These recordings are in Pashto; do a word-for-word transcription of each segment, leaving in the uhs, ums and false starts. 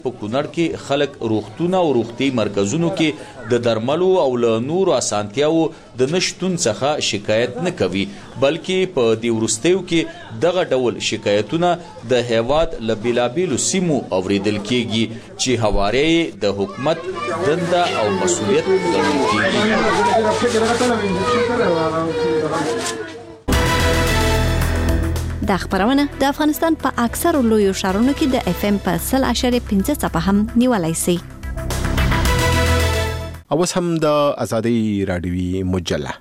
په کونړ کې خلک روغتون او روغتي مرکزونو کې د درملو او له نورو اسانتیاو د نشټون څخه شکایت نه کوي، بلکې په دې وروستیو کې دغه ډول شکایتونه د هیواد له بیلابیلو سیمو اوریدل کیږي چې هواره د حکومت دنده او مسؤلیت ګڼل کیږي. دا خبرونه د افغانستان په اکثر لویو ښارونو کې د اف ام په صل اشاریه پنځه څپه هم نیولای شي. اوس هم د ازادي رادیوي مجله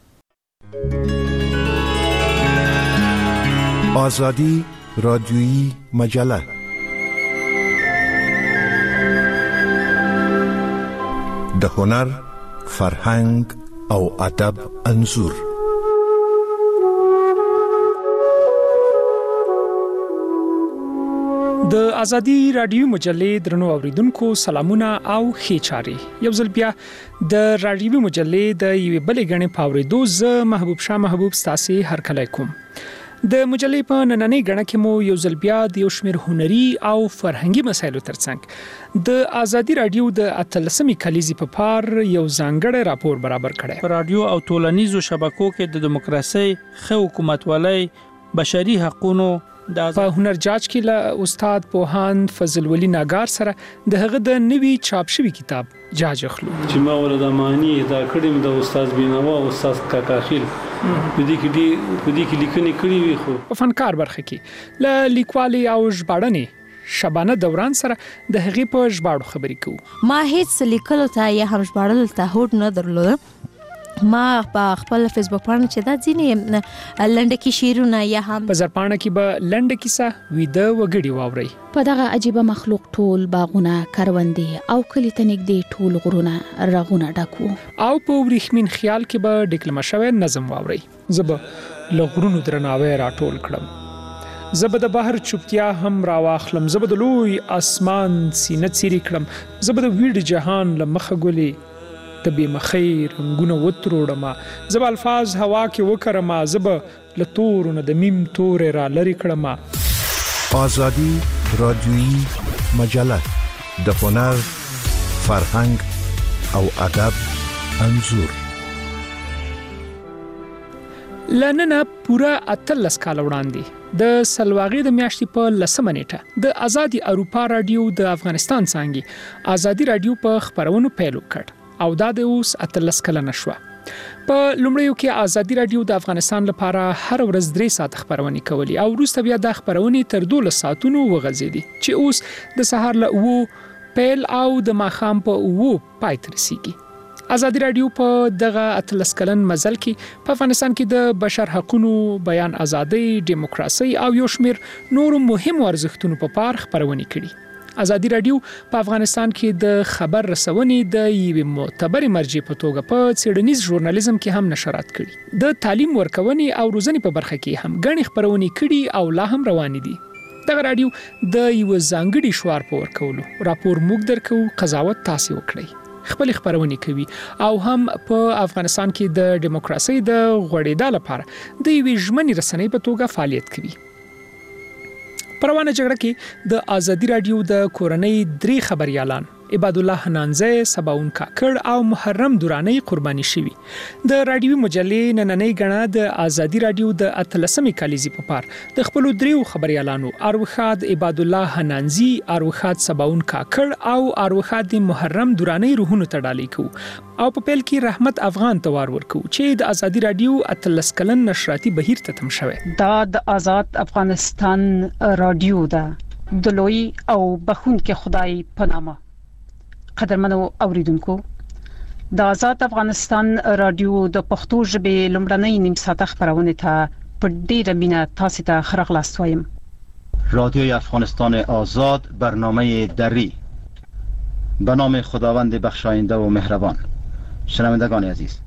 ازادي رادیوي مجله د هنر، فرهنګ او ادب انځور. د ازادي رادیو مجلې درنو اوریدونکو سلامونه او ښه چاري. یو ځل بیا د رادیو مجلې د یوې بلې غنې پاوریدو ز محبوب شاه محبوب ستاسي هر کله کوم. د مجلې په نننۍ غنه کې مو یو ځل بیا د یو شمېر هنري او فرهنګي مسایلو ترڅنګ د ازادي رادیو د اتلسمې کلیزې په پار یو ځانګړی راپور برابر کړی. په رادیو او ټولنیزو شبکو کې د دیموکراسي، ښه حکومتولۍ، بشري حقوقو په هنر جاج کې له استاد پوهان فضل ولی ناګار سره د هغه د نوي چاپ شوی کتاب جاج اخلو چې ما ولدا معنی دا کړم د استاد بینوا او استاد کاکاخیل په دې کې دې په دې کې لیکنې کړې وي. خو په فنکار برخه کې له لیکوالي او ژباړنې شبانه دوران سره د هغې په ژباړو خبرې کوو. ما هیڅ لیکلو ته یا هم ژباړلو ته هوډ نه درلود. ما په خپل فیسبوک باندې چې دا ځینې لنډه کې شیرونه یا هم په زرپانه کې به لنډه کیسه ویده وګړي واوري. په دغه عجیبه مخلوق ټول باغونه، کروندې او کلی ته نږدې ټول غرونه رغونه ډکو او په وریښمین خیال کې به ډیکلمه شوی نظم واوري. زه به له غرونو درناوی راټول کړم، زه به د بحر چوپتیا هم راواخلم، زه به د لوی اسمان سینه څیرې کړم، زه به د ویډ جهان له مخه ګلې د بې مخۍ رنګونه وتروړم، زه به الفاظ هوا کې وکرم، زه به له تورو نه د میم تورې را لرې کړم. ازادي رادیوي مجله د هنر، فرهنګ او ادب انځور. لننه پوره اتلس کال وړاندې د سلواغې د میاشتې په لسمه نیټه د آزادي اروپا رادیو د افغانستان څنګه آزادي رادیو په خبرونو پیل وکړ او دا د اوس اتلس کلنه شوه. په لومړیو کې آزادي رادیو د افغانستان لپاره هر ورځ درې ساعت خبرونه کولې او وروسته بیا د خبرونه تر دولس ساعتونو وغځېدې چې اوس د سهار له اوو پیل او د ماښام په اوو پای ته رسیږي. آزادي رادیو په دغه اتلس کلن مزل کې په افغانستان کې د بشر حقوقو، بیان ازادي، دیموکراسي او یو شمېر نورو مهمو ارزښتونو په پار خبرونه کړي. آزادي رادیو په افغانستان کې د خبر رسونې د یوې معتبرې مرجع په توګه په څېړنیز ژورنالیزم کې هم نشرات کړي. د تعلیم ورکونې او روزنې په برخه کې هم غني خبرونه کړي او لا هم روان دي. دغه رادیو د یو ځانګړي شوار په ورکولو راپور موږ درکو، قضاوت تاسو وکړئ، خپل خبرونه کوي او هم په افغانستان کې د دیموکراسي د غوړېدا لپاره د یوې ژمنې رسنۍ په توګه فعالیت کوي. پروانه جګړه کې د آزادي رادیو د کورنۍ درې خبريالان عباد الله حنانزه، سباون کاکړ او محرم دورانی قرباني شوي. د رادیوي مجلې نننۍ غڼه د آزادي رادیو د اتلسمې کلیزې په پار د خپل دریو خبريالانو اروخاد عباد الله حنانزي، اروخاد سباون کاکړ او اروخاد محرم دورانی روحونو ته ډالۍ کو او په پیل کې رحمت افغان توار ورکو چې د آزادي رادیو اتلس کلن نشراتي بهیر ته تم شوه. دا د آزاد افغانستان رادیو ده د لوی او بخون کې خدای په نامه. قدرمنو اوریدونکو، د آزاد افغانستان رادیو د پښتو ژبې لومړنۍ نیم ساعته خبرونه ته په ډیره مینه تاسو ته ښه راغلاست وایم. رادیوی افغانستان آزاد، برنامه دری، به نام خداوند بخشاینده و مهربان. شنوندگان عزیز،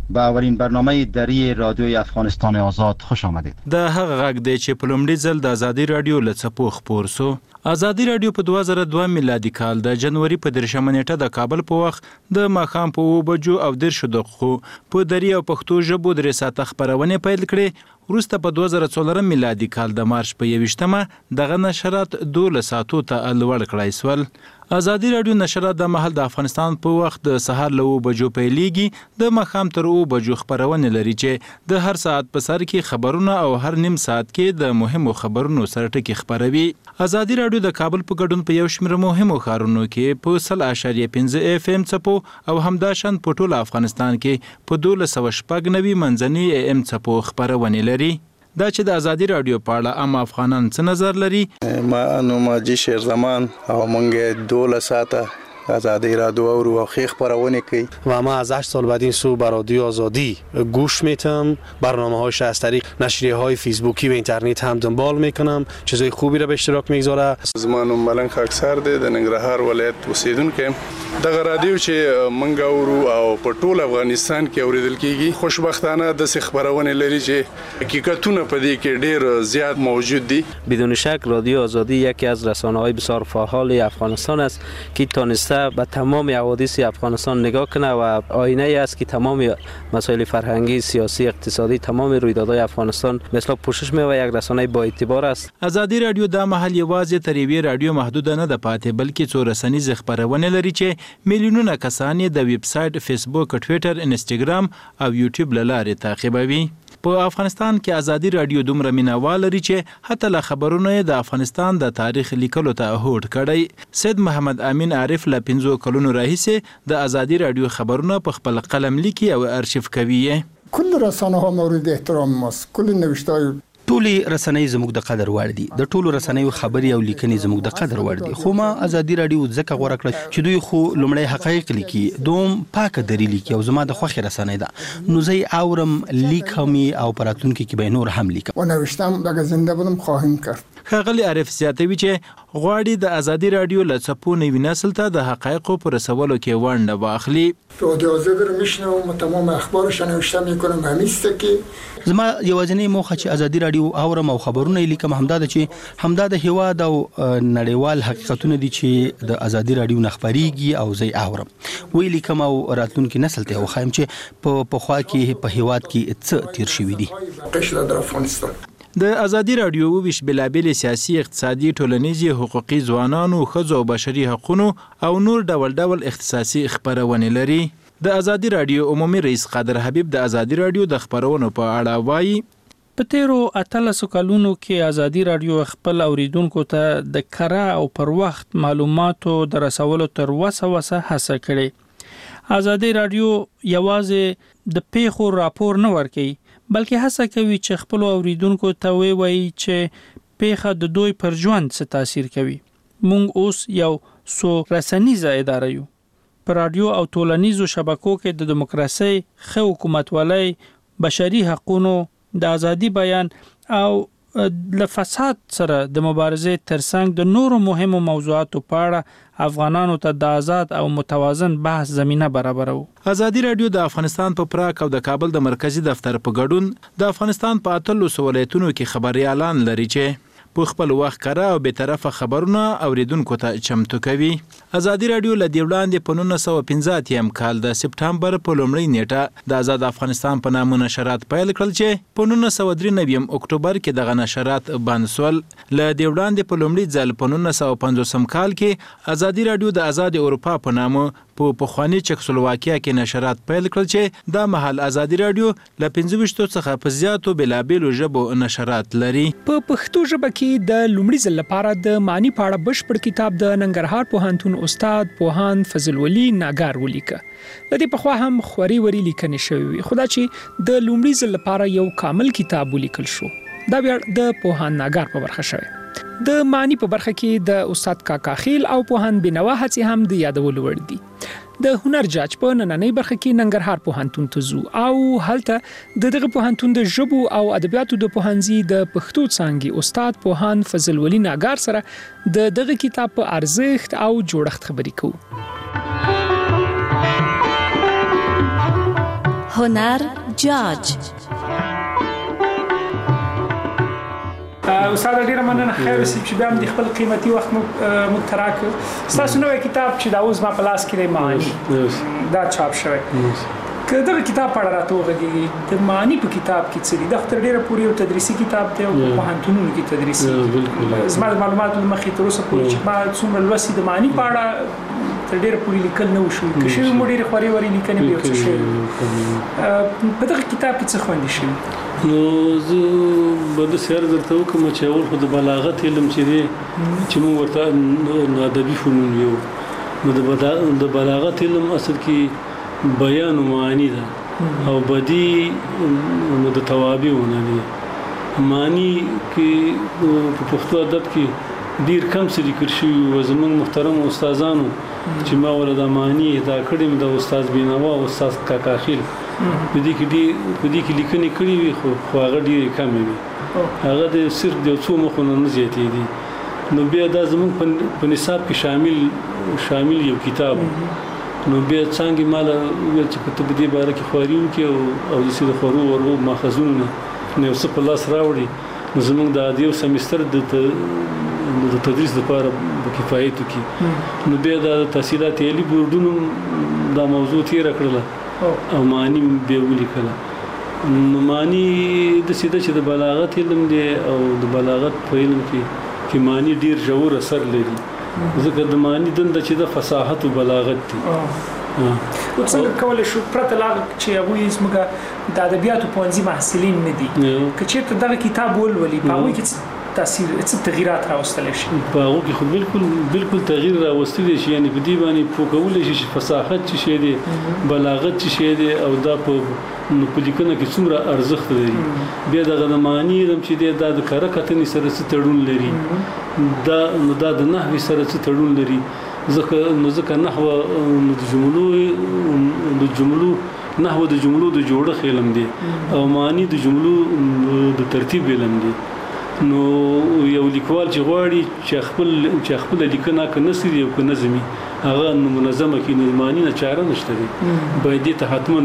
به اولین برنامه دری رادیوی افغانستان آزاد خوش آمدید. د هغه غږ دی چې په لومړي ځل د ازادي رادیو له څپو خپور سو. ازادي رادیو په دوه زره دوه میلادي کال د جنوري په درشمه نیټه د کابل په وخت د ماښام په اوه بجو او دېرشو دقیقو په دري او پښتو ژبو درې ساعته خپرونې پیل کړې. وروسته په دوه زره څلورم میلادي کال د مارچ په یویشتمه دغه نشرات دولس ساعتو ته لوړ کړای سول. ازادي رادیو نشرات د مهال د افغانستان په وخت د سهار له اوه بجو پیلېږي، د ماښام تر اوه بجو خپرونې لري چې د هر ساعت په سر کې خبرونه او هر نیم ساعت کې د مهمو خبرونو سره ټکي خپروي. ازادي رادیو د کابل په ګډون په یو شمېر مهمو ښارونو کې په سل اعشاریه پنځه اف ام څپو او همداشان په ټول افغانستان کې په دولس سوه شپږ نوي منځني ای ام څپو خپرونې لري. دا چې د ازادي رادیو په اړه عام افغانان څه نظر لري؟ ما نوم حاجي شیر زمان او مونږ دولس ساعته ازادی رادیو و خیخ خبرونه کوي و ما از هشت سال بعد این سو بر رادیو آزادی گوش میتم، برنامه‌هاش از طریق نشریه‌های فیسبوکی و اینترنت هم دنبال میکنم، چیزای خوبی را به اشتراک میگذاره. زمان ملنګ خاکسار دی د ننګرهار ولایت اوسیدونکو. دغه رادیو چې مونږ اورو او په ټول افغانستان کې اوریدل کیږي، خوشبختانه د خبرونه لري چې حقیقتونه په دې کې ډیر زیات موجود دي. بدون شک رادیو آزادی یکی از رسانه‌های بسیار فعال افغانستان است که تونسته به تمام حوادث افغانستان نگاه کنه و آینه ای است که تمام مسائل فرهنگی، سیاسی، اقتصادی، تمام رویدادهای افغانستان مثلا پوشش می‌یابد. یک رسانه با اعتبار است. ازادي رادیو د محل یوازې تر یوې رادیو محدود نه ده پاتې، بلکې څو رسنیز خبرونه لري چې میلیونونه کسان د ویب سایټ، فیسبوک، ټوئیټر، انسټاګرام او یوټیوب له لارې تعقیبوي. په افغانستان کې ازادي رادیو دومره مینوال لري چې حتی له خبرونو د افغانستان د تاریخ لیکلو ته هوډ کړی. سید محمد امین عارف له پنځو کلونو راهیسې د ازادي رادیو خبرونه په خپل قلم لیکي او ارشیف کوي. کل رسانه ها مورد احترام ماست. کل نوشته‌های ټولې رسنۍ زموږ د قدر وړ دي. د ټولو رسنیو خبري او لیکنې زموږ د قدر وړ دي. خو ما ازادي رادیو ځکه غوړه کړ چې دوی خو لومړی حقایق لیکي، دوم پاکه دری لیکي او زما د خوښې رسنۍ ده. نو زه اورم، لیکم او پراتونکو کې به نور هم لیکم. و نوشتم اگه زنده بودم خواهیم کرد. ښاغلی عارف زیاتوي چې غواړي د ازادي رادیو له څپو نوي نسل ته د حقایقو په رسولو کې ونډه واخلي. رادیو آزادی رو میشنوم و تمام اخبارش نوشته میکنم. همیسته که زما یوازینی موخه چې ازادي رادیو اورم او خبرونه لیکم همدا ده چې همدا د هیواد او نړیوال حقیقتونه دي چې د ازادي رادیو نخبريږي او زه اورم. وی لیکم او راتلونکي نسل ته وخایم چې په پخوا کې په هیواد کې څه تیر شوی دي. قشر در افغانستان د ازادي رادیو ویش بلابل سیاسي، اقتصادي، ټولنیزي، حقوقي، ځوانانو، ښځو او بشري حقوقو او نور ډول ډول اختصاصي خبرونه لري. د ازادي رادیو عمومي رئیس قادر حبیب د ازادي رادیو د خبرونو په اړه وایي: په تیرو اتلسو کلونو کې ازادي رادیو خپل اوریدونکو ته د کره او پر وخت معلوماتو د رسولو تر وسه وسه هڅه کړې. ازادي رادیو یوازې د پیښو راپور نه ورکوي، بلکې هڅه کوي چې خپل اوریدونکو ته ووایي چې پیښه د دوی پر ژوند څه تاثیر کوي. مونږ اوس یو سو رسنیزه اداره یو. په رادیو او ټولنیزو شبکو کې د دیموکراسي، ښه حکومتولۍ، بشري حقوقو، د ازادي بیان او له فساد سره د مبارزې ترڅنګ د نورو مهمو موضوعاتو په اړه افغانانو ته د آزاد او متوازن بحث زمينه برابرو. ازادي رادیو د افغانستان په پراک او د کابل د مرکزی دفتر په ګډون د افغانستان په اتلس ولایتونو کې خبريالان لري چې په خپل وخت کړه او به طرفه خبرونه اوریدونکو ته چمتو کوي. ازادي رادیو له دیولاندې په نولس سوه پنځه اتیا کال د سپټمبر په لومړۍ نیټه د آزاد افغانستان په نامه نشرات پیل کړل چې په نولس سوه درې نوي اکتوبر کې دغه نشرات بند شول. له دیولاندې په لومړي ځل په نولس سوه پنځوس کال کې ازادي رادیو د آزاد اروپا په نامه په پخوانی چکسلواکیا کې نشرات پیل کړل چې د محل ازادي رادیو له پنځه ویشت څخه په زیاتو بلابلو ژبو نشرات لري. په پښتو ژبه کې د لومړي ځل لپاره د معنی پاړه بشپړ کتاب د ننګرهار پوهنتون استاد پوهاند فضل ولی ناګار ولیکه. د دې په خوا هم خوري وری لیکنې شوې، خو دا چې د لومړي ځل لپاره یو کامل کتاب ولیکل شو دا بیا د پوهاند ناګار په برخه شوی. د معنی په برخه کې د استاد کاکا خیل او پوهاند بنوا هڅې هم د یادولو وړ دي. د هنر جاج په نننۍ برخه کې ننګرهار پوهنتون ته ځو او هلته د دغه پوهنتون د ژبو او ادبیاتو د پوهنځي د پښتو څانګې استاد پوهاند فضل ولی ناګار سره د دغه کتاب په ارزښت او جوړښت خبرې کوو. هنر جاج. استاد ډیره مننه خیر سي چې بیا هم د خپل قیمتي وخت مو متراک تاسو نوې کتاب چې دا اوس ما په لاس کې دی معنی دا چاپ شوی که دا کتاب پڑھ رہا تو غږی د معنی په کتاب کې څه دي د خطر ډیره پوری او تدریسي کتاب دی او په هانتونو کې تدریسي زما معلومات مخې تر اوسه پورې چې ما څومره لوسي د معنی پاړه تر ډیره پوری لیکل نه وشو که شی مو ډیره خوري وري لیکنه به څه شي په دغه کتاب کې څه خوندې شي نو زه بده سیر درته وکم چې اول خو د بلاغت علم چې دی چې موږ ورته ادبي فنون یو نو د بلاغت علم اصل کې بیان و معنی ده او بدی نو د توابعونه دي معنی کې په پښتو ادب کې ډیر کم څه لیکل شوی او زموږ محترم استادانو چې ما ولدا معنی دا کړم د استاد بینوا او استاد کاکاخیل په دې کې دې په دې کې لیکنې کړې وي خو هغه ډیر کم وي هغه د صرف د څو مخونو نه زیاتې دي نو بیا دا زموږ په نصاب کې شامل شامل یو کتاب نو بیا څنګه مال ویل چې کتاب دې باره کې خواريو کې او د سید خورو ورو ماخذونه نو څه په لاس راوړي زموږ د دیو سمستر د د تدریس لپاره په کفایت کې نو بیا د تحصیلات علی بورډونو دا موضوع تیر کړل او معنی به ولیکل نو معنی د سیده چې د بلاغت علم دی او د بلاغت په علم کې کې معنی ډیر ژور اثر لري ځکه د معنی دنده چې د فصاحت او بلاغت دی او څنګه کولای شو پرته لا چې هغه زموږه د ادبیاتو پوهنځي محصلین نه دي که چېرته دغه کتاب ولولي په هغه کې تاثیر څه تغیرات راوستل شي په هغه کې خو بالکل بالکل تغییر راوستل شي یعنی په دې باندې پوکول شي چې فصاحت چې شي دی بلاغت چې شي دی او دا په په لیکنه کې څومره ارزښت لري بیا دغه د معنی علم چې دی دا د کره کتنې سره څه تړون لري دا نو دا د نحوي سره څه تړون لري ځکه نو ځکه نحو د جملو د جملو نحو د جملو د جوړښت علم دی او معنی د جملو د ترتیب علم دی نو یو لیکوال چې غواړي چې خپل چې خپل لیکنه ک نثر یو ک نظمی هغه منظمه کې معنی نه چاره نشته دی باید ته حتما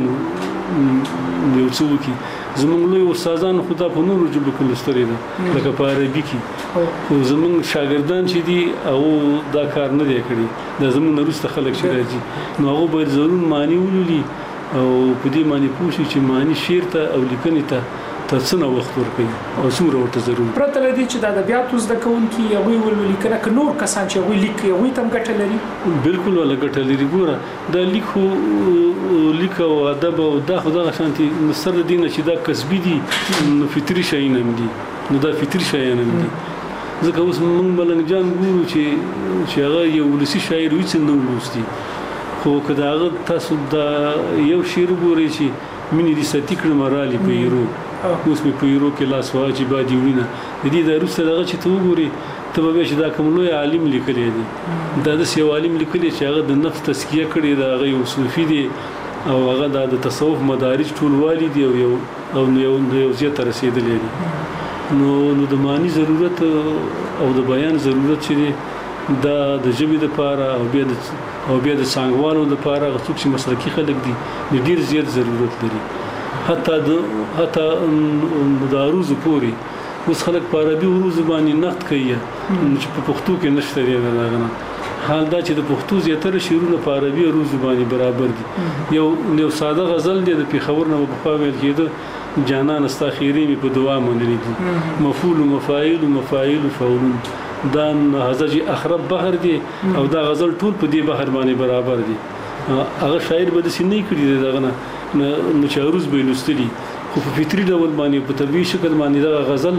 یو څه وکړي زموږ لوی استادان خدا په نورو ژبو کې لستري ده لکه په عربي کې خو زموږ شاګردان چې دي او دا کار نه دی کړی دا زموږ نورسته خلک چې راځي نو هغه باید ضرور معنی ولولي او په دې معنی پوښي چې معنی شعر ته او لیکنې ته تاسو وخت ورکړي او څومره ورته ضروري پرته لدی چې د ادبیاتو زده کوونکي هغه ولولي کنه ک نور کسان چې هغه لیکي هغه تم ګټه لري بالکل ولا ګټه لري ګوره دا لیکو لیکو ادب او دا خدای شانتي سر دینه چې دا کسبي دي نو فطري شي نه دي نو دا فطري شي نه دي ځکه اوس موږ ملنګ جان ګورو چې چې هغه یو ولسی شاعر وي څنګه ولوستي خو کدا تاسو دا یو شعر ګوري چې مینې دي ستې کړم رالی په یورو اوس په پیرو کې لاس واجب دی وینه د دې د روسه دغه چې ته وګوري ته به چې دا کوم لوی عالم لیکلی دی دا د یو عالم لیکلی چې هغه د نفس تزکیه کړی دا هغه یو صوفي دی او هغه د تصوف مدارج ټولوالي دی او یو او یو یو زیات رسیدلی دی نو نو د معنی ضرورت او د بیان ضرورت چې دا د ژبې لپاره او بیا د او بیا د څنګهوالو لپاره څوک چې مسلکي خلک دي ډیر زیات ضرورت لري حتی د حتی د عروض پوری اوس خلک په عربي عروض باندې نقد کوي چې په پښتو کې نشته دی راغنه حال دا چې د پښتو زیاتره شعرونه په عربي عروض باندې برابر دي یو یو ساده غزل دی د پیښور نه په خوا ویل کېده جانان استاخيري په دعا منلي دي مفعول مفاعل مفاعل فعول دا حزج اخرب بحر دی او دا غزل ټول په دې بحر باندې برابر دي هغه شاعر به د سینې کړی دی دغه نه مشاعروز به لستلی خو په فطري ډول باندې په طبيعي شکل باندې دا غزل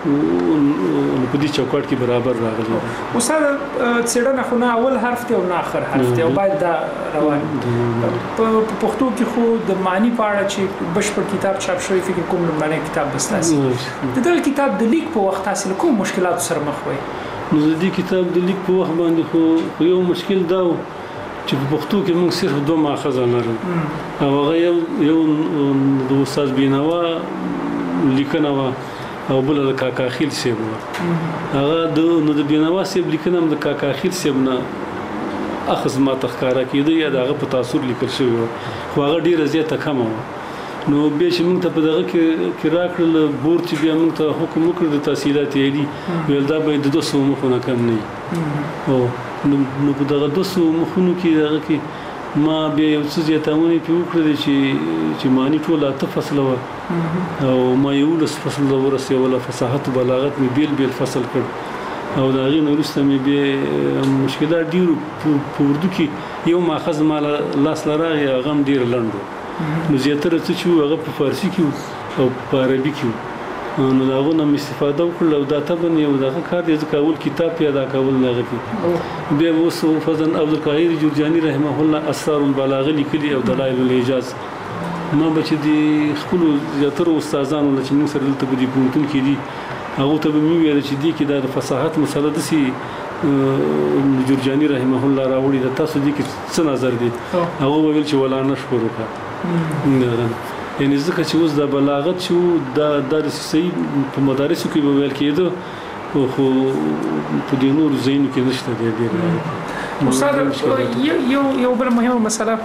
په دې چوکاټ کې برابر راغلی استاد څېړنه خو نه اول حرف دی او نه اخر حرف دی او باید دا روان په پښتو کې خو د معنی په اړه چې بشپړ کتاب چاپ شوی فکر کوم لمړی کتاب بستاسي د دې کتاب د لیک په وخت تاسو کوم مشکلات سره مخ وئ نو د دې کتاب د لیک په وخت باندې خو یو مشکل دا چې په پښتو کې موږ صرف دوه ماخذ لرو او هغه یو یو د استاد بینوا لیکنه وا او بل د کاکاخیل سیب هغه د نو د بینوا سیب لیکنه د کاکاخیل سیب نه اخذ ما تخکارا کېده یا دغه په تاثیر لیکل شوی خو هغه ډیره زیاته کم و نو به چې موږ ته په دغه کې کې راکړل بورډ چې بیا موږ ته حکم وکړ د تحصیلات عالی ویل دا به د دوه سوه مخونه کم نه او نو په دغه دوه سوه مخونو کې دغه کې ما بیا یو څه زیاتونه په وکړل چې چې معنی ټول اته فصل و او ما یو لس فصل ورسې ولا فصاحت بلاغت می بیل بیل فصل کړ او دا غي نورسته می به مشکلات ډیرو په اردو کې یو ماخذ مال لاس لراغي غم ډیر لندو نو زیاتره څه چې هغه په فارسی کې او په عربي کې نو دا غو نم استفاده وکړل او دا تبن یو دغه کار دی ځکه اول کتاب پیدا کول نه غوښتي بیا وسو فضل عبد القاهر جرجاني رحمه الله اسرار البلاغه لیکلي او دلایل الاعجاز ما بچ دي خپل زیاتره استادانو چې موږ سره دلته بدی پونتون کې دي هغه ته به مې ویل چې دي کې د فصاحت مسله د سي جرجاني رحمه الله راوړي د تاسو دي کې څه نظر دي هغه ویل چې ولا نشکر وکړه یعنی ځکه چې اوس د بلاغت شو د د صحیح په مدارسو کې به ویل کېده خو په دې نور زینو کې نشته دی ډیر استاد یو یو یو بل مهمه مسله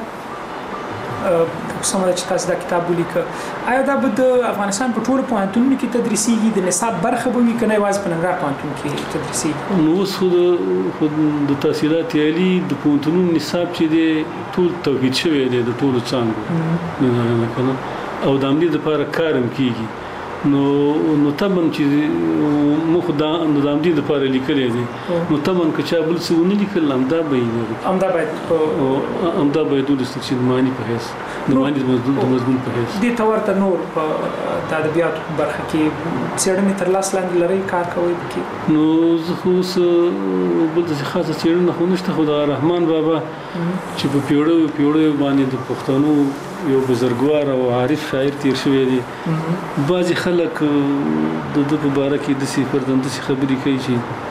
سمه چې تاسو دا کتاب ولیکه آیا دا به د افغانستان په ټولو پوهنتونونو کې تدریسیږي د نصاب برخه به وي کنه یوازې په ننګرهار پوهنتون کې تدریسیږي نو اوس خو خو د تحصیلات عالی د پوهنتونونو نصاب چې دی ټول توحید شوی دی د ټولو څانګو کنه او د امنیت لپاره کارم کیږي نو نو تبن چې مخ دا د امنیت لپاره لیکل دي نو تبن که چا بل څه ونه لیکل هم دا به هم دا باید هم دا باید د استشهاد معنی په هیڅ د معنی د مضمون په هیڅ دي تورته نور په د ادبیات برخه کې څېړنې تر لاس لاندې لري کار کوي کې نو زه خو بل څه خاصه څېړنه خو نشته خو د رحمان بابا چې په پیوړو پیوړو باندې د پښتنو یو بزرګوار او عارف شاعر تیر شوی دی بعضی خلک د د په باره کې د سی پردند سی خبرې کوي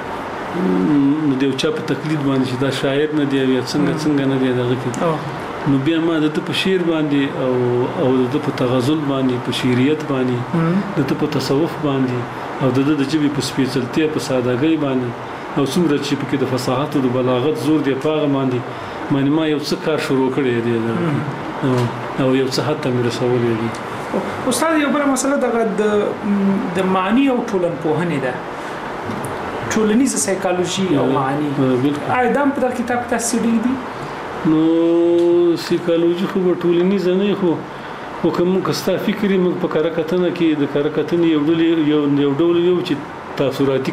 چې نو د چا په تقلید باندې چې دا شاعر نه دی یا څنګه څنګه نه دی دغه کې نو بیا ما د په شعر باندې او او د په تغزل باندې په شعریت باندې د په تصوف باندې او د د جبې په سپیڅلتیا په سادهګۍ باندې او څومره چې په کې د فصاحت او د بلاغت زور دی په هغه باندې معنی ما یو څه کار شروع کړی دی او یو څه حتی مې رسولې دي استاد یو بل مسله دغه د د معنی او ټولنپوهنې ده ټولنیزه سایکالوژي او معنی آیا دا په دغه کتاب کې تاسو دي نو سایکالوژي خو ټولنیزه نه خو خو کوم کستا فکرې موږ په کارکتنه کې د کارکتنې یو ډول یو یو ډول یو چې تاثیراتي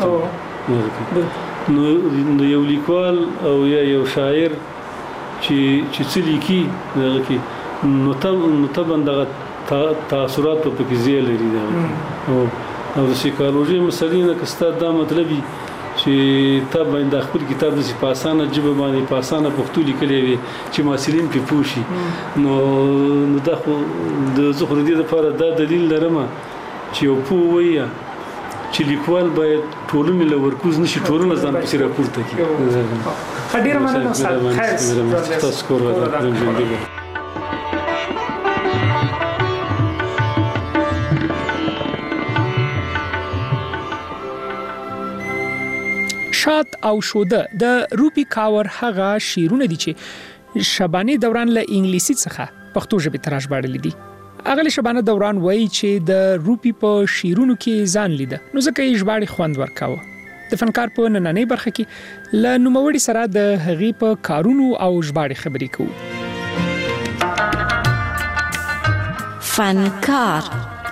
کارکتنه نو یو لیکوال او یا یو شاعر چې چې څه لیکي دغه کې نو ته نو ته باندې تاثیرات په کې زیات لري دا او او د سایکالوژي مسلې نه کستا دا مطلب چې ته باندې خپل کتاب د پاسانه جبه باندې پاسانه پښتو لیکلې وي چې مسلین په پوښي نو نو دا خو د زخر دي لپاره دا دلیل لرم چې یو پوهه چې لیکوال باید ټولنې له ورکوز نشي ټولنه ځان په سره پورته کړي خډیر مننه استاد خیر تاسو کور ورته شات او شوده د روپی کاور هغه شیرونه دي چې شبانه دوران له انګلیسي څخه پښتو ژبه ته راژباړل دي اغلی شبانه دوران وایي چې د روپی په شیرونو کې ځان لیده نو ځکه یې ژباړي خوند ورکاوه د فنکار په نننۍ برخه کې له نوموړي سره د هغې په کارونو او ژباړي خبرې کوو فنکار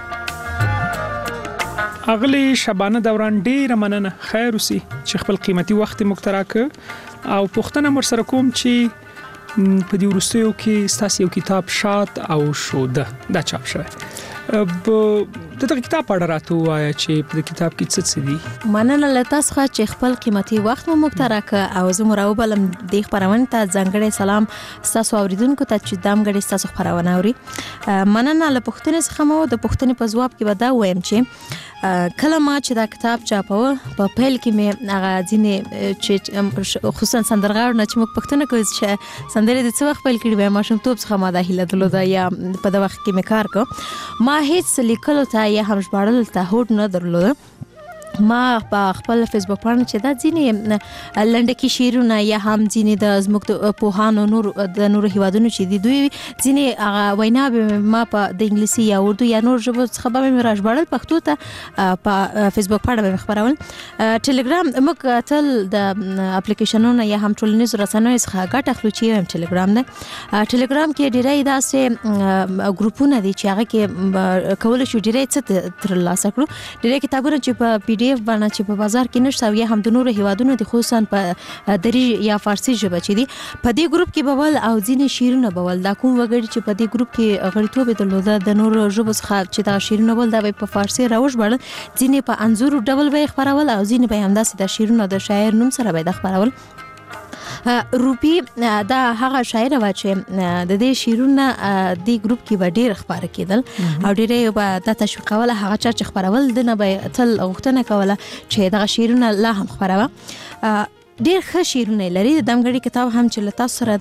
اغلی شبانه دوران ډېره مننه خیر اوسې چې خپل قیمتي وخت موږ ته راکړ او پوښتنه مر سره کوم چې په دې وروستیو کې ستاسو یو کتاب شات او شوده دا چاپ شوی د دغه کتاب په اړه راته وایه چې په دې کتاب کې څه څه دي مننه له تاسو څخه چې خپل قیمتي وخت مو موږ ته راکړ او زه مو راوبلم د خبرونه ته ځانګړی سلام ستاسو اوریدونکو ته چې دام غړي ستاسو خبرونه اوري مننه له پوښتنې څخه مو د پوښتنې په ځواب کې به دا وایم چې کله ما چې دا کتاب چاپاوه په پیل کې مې هغه ځینې چې خصوصا سندرغاړو نه چې موږ پښتنه کوي چې سندرې د څه وخت پیل کړي به ماشوم توپ څخه ما دا هیله درلوده یا په دا وخت کې مې کار کو ما هیڅ لیکلو ته یا هم ژباړلو ته هوډ نه درلوده ما په خپل فیسبوک باندې چې دا ځینې لنډکی شعرونه یا هم ځینې د زموږ پوهانو نور د نور هیوادونو چې دي دوی ځینې هغه وینا ما په د انګلیسي یا اردو یا نور ژبو څخه به مې راژباړل پښتو ته په فیسبوک باندې خبرول. ټلګرام موږ تل د اپلیکیشنونو یا هم ټولنیزو رسنیو څخه ګټه اخلو چې هم ټلګرام ده. ټلګرام کې ډېری داسې ګروپونه دي چې هغه کې کول شو ډېری څه ترلاسه کړو. ډېری کتابونه چې په پی ډی اف باندې چې په بازار کې نشته او یا هم د نورو هیوادونو د خصوصا په دری یا فارسی ژبه چې دي په دې ګروپ کې بول او ځینې شعرونه بول دا کوم وګړي چې په دې ګروپ کې غړیتوب درلوده د نورو ژبو څخه چې دا شعرونه بول دا په فارسی راوښ بړل ځینې په انزور ډبل به خبرول او ځینې به هم داسې د شعرونو د شاعر نوم سره به خبرول. روپی دا هغه شاعر و چې د دې شعرونه د ګروپ کې به ډېر خبره کېدل او ډېر به د تشویقوله هغه چا چې خبرول دنه به تل غوښتنه کوله چې دا شعرونه لا هم خبره ډېر ښه شعرونه لري. د دمګړي کتاب هم چې لتا سره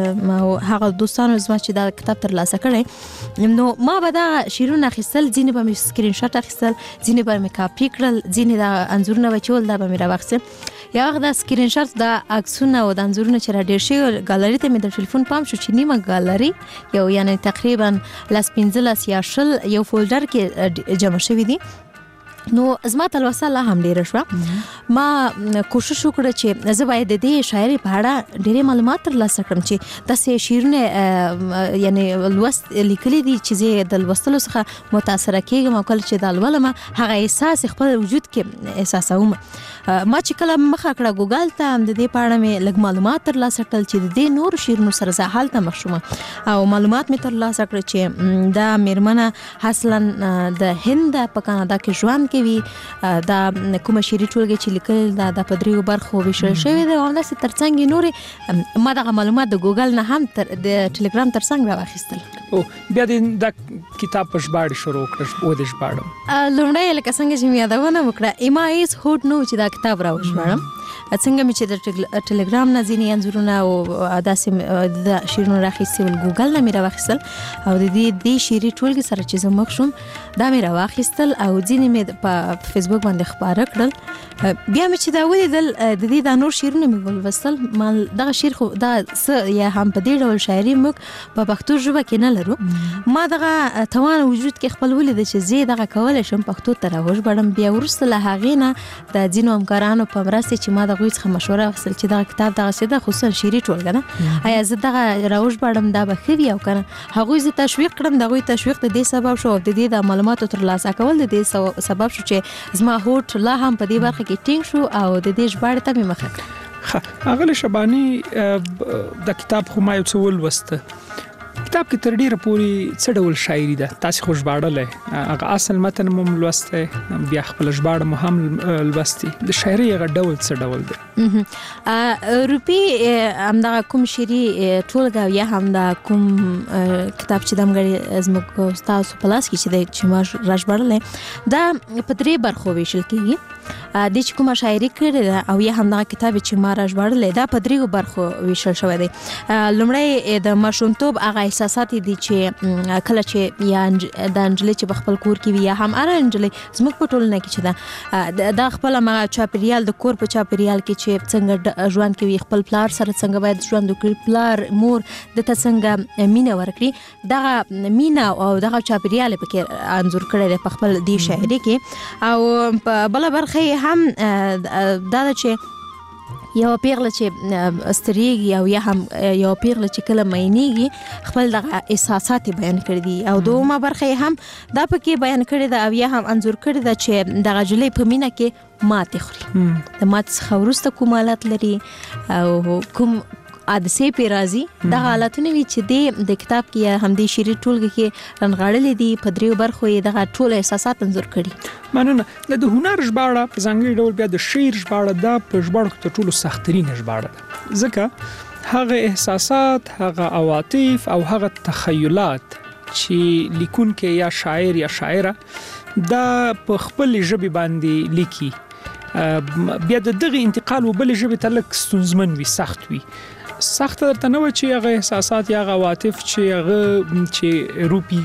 دی هغه دوستانو زما چې دا کتاب ترلاسه کړی نو ما به دا شعرونه اخیستل ځینې به مې سکرین شاټ اخیستل ځینې به مې کاپي کړل ځینې دا انځورونه به چول دا به مې راوخیستل یا هغه د سکرین شاټ د عکسونه او د انځورونه چې را ډېر شي ګالري ته مې د ټلیفون پام شو چې نیمه ګالري یو یعنی تقریبا لاس پنځلس یا شل یو فولډر کې جمع شوی دي. نو زما تلوسه لا هم ډیره شو. ما کوشش وکړه چې زه باید د دې شاعري په اړه ډېر معلومات ترلاسه کړم چې داسې شعرونه یعنی لوست لیکلي دي چې زه د لوستلو څخه متاثره کېږم او کله چې دا لولم هغه احساس خپل وجود کې احساسوم. ما چې کله مخه کړه ګوګل ته د دې په اړه مې لږ معلومات ترلاسه کړل چې د دې نور شعرونو سره زه هلته مخ شوم او معلومات مې ترلاسه کړل چې دا میرمنه اصلا د هند په کاناډا کې ژوند کوي دا کومه شعري ټولګه چې لیکل دا د پدریو برخو ویشل شوی دی او داسې ترڅنګ نورې ما دغه معلومات د ګوګل نه هم تر د ټلګرام ترڅنګ راوخیستل. او بیا د کتاب په ژباړه شروع کړ او د ژباړم لومړی لکه څنګه چې مې یادونه وکړه ایما ایز هوټ نو چې دا کتاب راوښبړم څنګه مې چې د ټلګرام نه ځینې انځورونه او داسې د شعرونو راخیستي ول ګوګل نه مې راوخیستل او د دې د شعري ټولګې سره چې زه مخ شوم دا مې راوخیستل او ځینې مې په فیسبوک باندې خبره کړل. بیا مې چې دا ولیدل د دې د نور شعرونه مې ولوستل ما دغه شعر خو دا څه یا هم په دې ډول شاعري موږ په پښتو ژبه کې نه لرو. ما دغه توان وجود کې خپل ولید چې زه دغه کولای شم پښتو ته راوښبړم. بیا ورسته له هغې نه د ځینو همکارانو په مرسته چې ما د هغوی څخه مشوره واخیستل چې دغه کتاب دغسې ده خصوصا شعري ټولګه ده ایا زه دغه راوښبړم دا به ښه وي او که نه هغوی زه تشویق کړم د هغوی تشویق د دې سبب شو او د دې د معلوماتو ترلاسه کول د دې سبب شو چې زما هوټ لا هم په دې برخه کې ټینګ شو او د دې ژباړې ته مې مخه کړه. اغله شبانی د کتاب خو ما یو څه ولوسته کتاب کې تر ډیره پوری څه ډول شاعري ده تاسو خو ژباړلې هغه اصل متن مو لوسته بیا خپل ژباړه مو هم لوستي د شاعري هغه ډول څه ډول ده. روپی همدا کوم شعري ټولګه یا هم دا کوم کتاب چې دمګړي زموږ تاسو په لاس کې چې د چې ما راژباړلې دا په درې برخو ویشل کېږي. د چې کومه شاعري کړې ده او یا هم دا کتاب چې ما راژباړلې دا په درې برخو ویشل شوی دی. لومړی د ماشومتوب هغه احساسات دي چې کله چې یا د انجلۍ چې په خپل کور کې وي یا هم اره انجلۍ زموږ په ټولنه کې چې ده دا خپل هغه چاپیریال د کور په چاپیریال کې چې څنګه ژوند کوي خپل پلار سره څنګه باید ژوند وکړي پلار مور دته څنګه مینه ورکړي دغه مینه او دغه چاپیریال پکې انځور کړی دی په خپل دی شاعري کې. او په بله برخه هم دا چې یو پیغله چې استریږي او یا هم یو پیغله چې کله مینېږي خپل دغه احساسات بیان کړي دي او دومره برخه هم دا پکې بیان کړي ده او یا هم انځور کړي ده چې دغه جلې په مینه کې ماتې خوري د مات څخه وروسته کوم حالت لري او کوم حادثې پې راځي دغه حالتونه وي چې دی د کتاب کې هم د شعري ټولګه کې رانغاړلي دي په دریو برخو یې دغه ټول احساسات انځور کړي. مننه. د هنر ژباړه په ځانګړي ډول بیا د شعر ژباړه دا په ژباړو کې تر ټولو سخت‌ترینه ژباړه ده ځکه هغه احساسات هغه عواطف او هغه تخیلات چې لیکونکي یا شاعر یا شاعره دا په خپل ژبه باندې لیکي بیا د دغه انتقال وبل ژبه ته لک ستونزمن وي سخت وي سخت درته نه و چې هغه احساسات یا هغه عواطف چې هغه چې روپی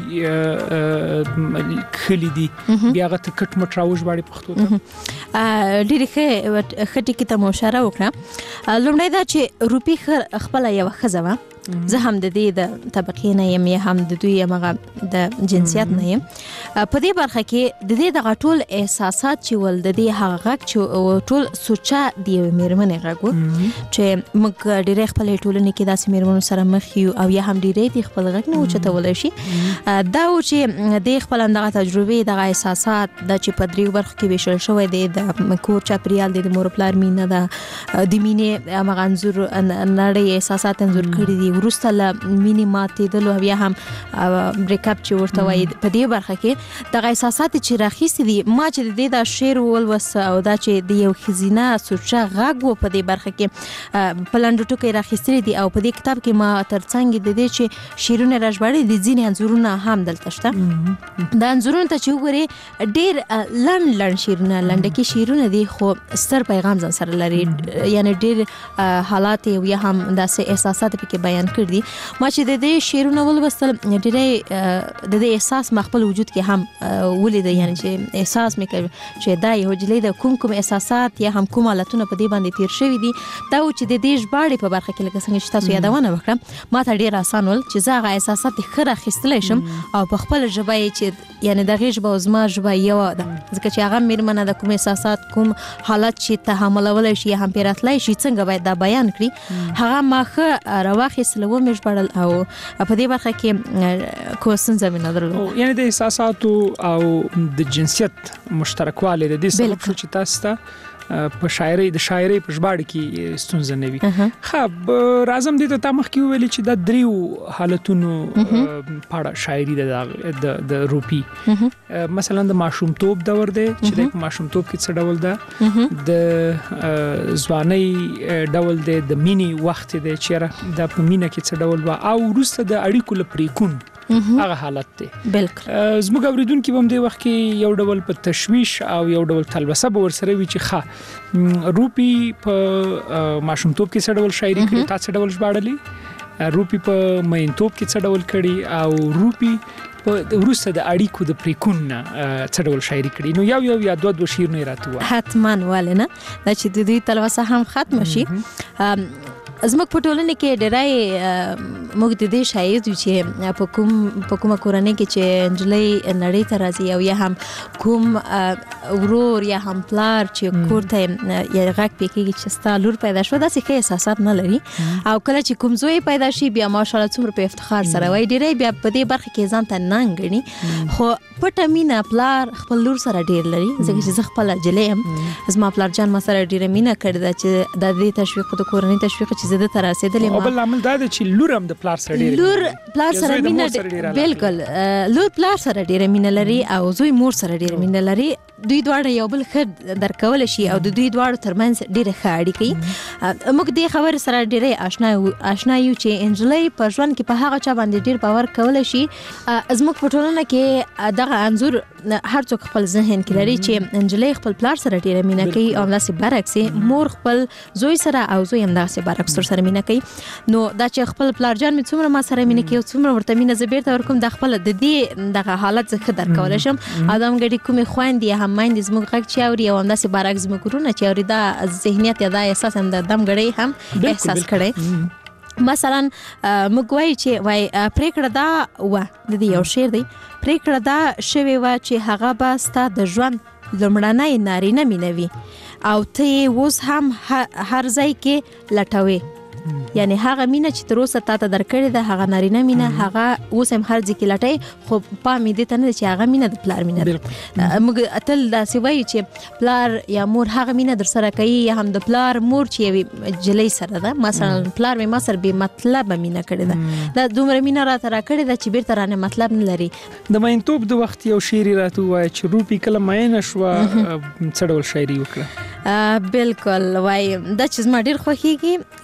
خلی دي بیا هغه ټکټ مټ راوځ باندې پښتو ته ډېر ښه خټی کې ته مشاره وکړه. لومړی دا چې روپی خپل یو خزوه زه هم د دې د طبقې نه یم یا هم د دوی هغه د جنسیت نه یم. په دې برخه کې د دې د ټول احساسات چې ول د دې هغه غږ چې ټول سوچا دی میرمنې غږ چې موږ ډېر خپل ټولنې کې داسې میرمنو سره مخ یو او یا هم ډېر د خپل غږ نه اوچتول شي. دا و چې د خپل دغه تجربه دغه احساسات د چې په دریو برخو کې ویشل شوی دی د کور چاپریال د مور پلار مینه ده د مینې هغه انځور نړۍ احساسات انځور کړی دي ورسته ل مینی ماتې د لو بیا هم بریک اپ چې ورته وایي په دې برخه کې د احساسات چې راخېستې دي ما چې د دې د شعر ولوس او دا چې د یو خزینه سوچا غږ و په دې برخه کې پلان ټوکې راخېستې دي او په دې کتاب کې ما ترڅنګ د دې چې شعرونه راژبړې دي ځینې انځورونه هم دلته شته. دا انځورونه ته چې وګوري ډېر لنډ لنډ شعرونه لنډ کې شعرونه دي خو ستر پیغام ځان سره لري یعنی ډېر حالات یا هم داسې احساسات پکې بیان کړ دي. ما چې د دې شعرونه ولوستل ډېرې د دې احساس مخبل وجود کې هم ولید یعنی چې احساس مې کړ چې دا یو جلې د کوم کوم احساسات یا هم کوم حالتونه په دې باندې تیر شوی دي دا و چې د دې ژباړې په برخه کې لکه څنګه چې تاسو یادونه وکړه ما ته ډېر آسان ول چې زه هغه احساسات خره خستلای شم او په خپل ژبه چې یعنی دغه ژبه او زما ژبه یو ده ځکه چې هغه میرمنه د کوم احساسات کوم حالت چې تحملول شي هم پیراتلای شي څنګه باید دا بیان کړي هغه ماخه رواخې سلو مش بدل او په دې برخه کې کوسن زمينه درلو یعنی د احساساتو او د جنسیت مشترکواله د دې سبب شو چې تاسو ته په شاعري د شاعري په ژباړه کې ستونزه نه وي. خب راځم دې ته تمخ کې ویل چې د دریو حالتونو پاړه شاعري د د روپی مثلا د ماشومتوب دور دی چې د ماشومتوب کې څه ډول ده د ځواني ډول دی د مینی وخت دی چې د په مینه کې څه ډول وا او وروسته د اړیکو لپریکون هغه حالت دی. بالکل زموږ اوریدونکو په دې وخت کې یو ډول په تشویش او یو ډول تلوسه به ورسره وي چې ښه روپی په ماشومتوب کې څه ډول شاعري کړي تاسو ډول ژباړلې روپی په مینتوب کې څه ډول کړي او روپی په وروسته د اړیکو د پریکون څه ډول شاعري کړي نو یو یو یا دوه دوه شعرونه راته حتما ولنه دا چې د دې تلوسه هم ختم شي. زموږ په ټولنه کې ډېرای موږ د دې شاهد یو چې په کوم په کومه کورنۍ کې چې انجلۍ نړۍ ته راځي او یا هم کوم ورور یا هم پلار چې کوړته یا غږ پکېږي چې ستا لور پیدا شو داسې ښه احساسات نه لري او کله چې کوم زوی پیدا شي بیا ماشاءالله څومره په افتخار سره وای ډېرای بیا په دې برخه کې ځان ته ننګړي خو پټه مینا پلار خپل لور سره ډېر لري ځکه چې زه خپل جلیم زما پلار جان ما سره ډېر مینا کړی دا چې د دې تشویق د کورنۍ تشویق چې زده تر رسیدلې ما او بل عمل دا چې لور هم د پلار سره ډېر لور پلار سره مینا بالکل لور پلار سره ډېر مینا لري او زوی مور سره ډېر مینا لري دوی دواړه یو بل ښه درکول شي او د دوی دواړو ترمنځ ډېر ښه اړیکې موږ دې خبر سره ډېر آشنا آشنا یو چې انجلۍ په ژوند کې په هغه چا باندې ډېر باور کول شي زموږ په ټولنه کې دغه انځور هر څوک خپل ذهن کې لري چې انجلۍ خپل پلار سره ډېر مینا کوي او داسې برعکس مور خپل زوی سره او زوی هم داسې برعکس سره مینا کوي نو دا چې خپل پلار جان می څومره ما سره مینا کوي څومره ورته مینا زبیر ته ورکوم د خپل د دې دغه حالت څخه درکول شم ادم غړي کومې خويندې هم مایند زموږ غږ چې اوري او همداسې برعکس زموږ ورونه چې اوري دا ذهنیت یا دا احساس هم د دم غړي هم احساس کړي مثلا موږ وایي چې وای پریکړه دا و د دې یو شعر دی پریکړه دا شوی و چې هغه به ستا د ژوند لمړنۍ نارینه مینوي او ته اوس هم هر ځای کې لټوي یعنی هغه مینه چې تر اوسه تاسو درکړې ده هغه نارینه مینه هغه اوس هم هر ځکه لټای خو پامې دې ته نه چې هغه مینه د پلار مینه موږ اتل دا سوي چې پلار یا مور هغه مینه در سره کوي یا هم د پلار مور چې جلې سره ده مثلا پلار مې ما سره به مطلب مینه کړې ده دا دومره مینه را تر کړې ده چې بیرته رانه مطلب نه لري. د مینتوب د وخت یو شعر راته وای چې روپی کله مینه شو څه ډول شاعري وکړه بالکل وای دا چې زما ډیر خوښیږي کله چې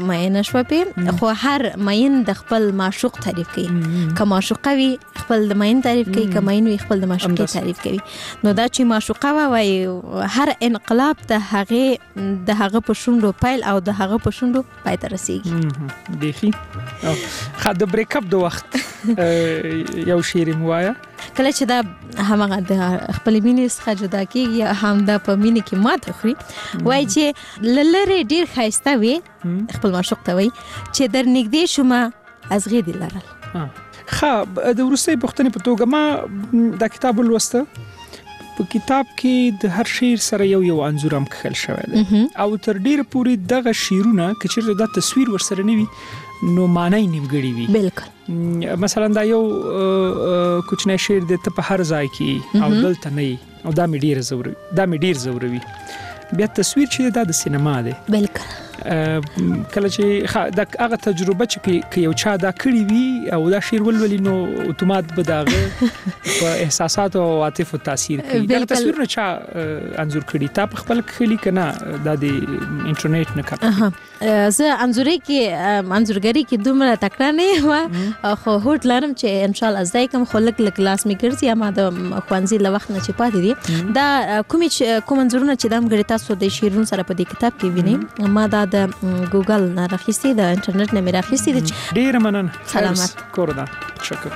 ماین شو په خو هر ماین د خپل معشوق تعریف کوي که معشوقه وي خپل د ماین تعریف کوي که ماین وي خپل د معشوقه تعریف کوي نو دا چې معشوقه وای هر انقلاب د هغه د هغه په شونډو پیل او د هغه په شونډو پای ته رسیږي دیخي خا د بریک اپ د وخت یو شعر موایا کله چې دا همغه د خپل مینې څخه جدا کیږي هم دا په مینې کې ماته خوري وای چې للره ډیر خایسته وي خپل معشوق ته وای چې در نږدې شوم از غې دل لرل خا د ورسې پښتنې په توګه ما دا کتاب ولوسته په کتاب کې د هر شعر سره یو یو انځور هم کښل شوی دی او تر ډیره پورې دغه شعرونه که چیرته دا تصویر ورسره نه وي نو معنی نیمګړی وي بالکل مثلا دا یو کوچنی شعر د ته په هر ځای کې او دلته نه او دا مې ډیر زوروي دا مې ډیر زوروي بیا تصویر چې دا د سینما دی بالکل کله چې دا هغه تجربه چې یو چا دا کړی وي او دا شعر ولولي نو اتومات به داغه په احساسات او عاطفه تاثیر کوي دا تصویر نه چا انځور کړی تا په خپل خلی کنه دا د انټرنیټ نه کړی زه انځوري کې انځورګری کې دومره تکړه نه و خو هوټ لرم چې ان شاء الله زای کوم خلک له کلاس می ګرځي ما د خوانزي له وخت نه چې پاتې دي دا کوم کوم انځورونه چې دم غړي تاسو د شیرون سره په دې کتاب کې وینئ ما دا د ګوګل نه راخستې د انټرنیټ نه مې راخستې د ډیر مننه سلامت کوردا شکر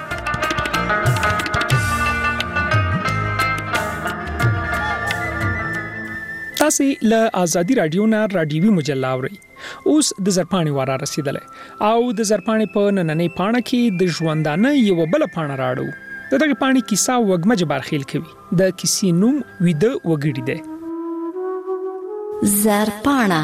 تاسو له آزادی رادیو نه رادیوي مجله اورئ اوس د زرپانی واره رسیدلې او د زرپانی په نننې پاڼه کې د ژوندانه یو بل پاڼه راړو دغه پاڼې کیسه وګمج بارخیل کوي د کیسې نوم ویده وګړي ده زرپاڼه